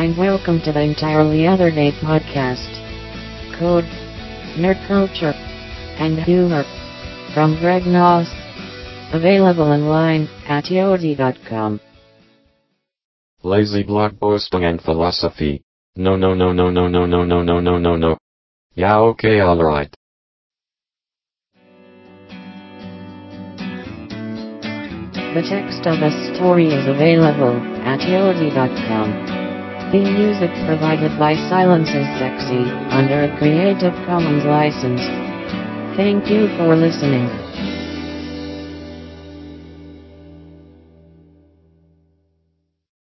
and welcome to the Entirely Other Day podcast. Code, nerd culture, and humor from Greg Noss. Available online at yodi.com. Lazy blockposting and philosophy. No. Yeah, okay, alright. The text of the story is available at yodi.com. Theme music provided by Silence is Sexy under a Creative Commons license. Thank you for listening.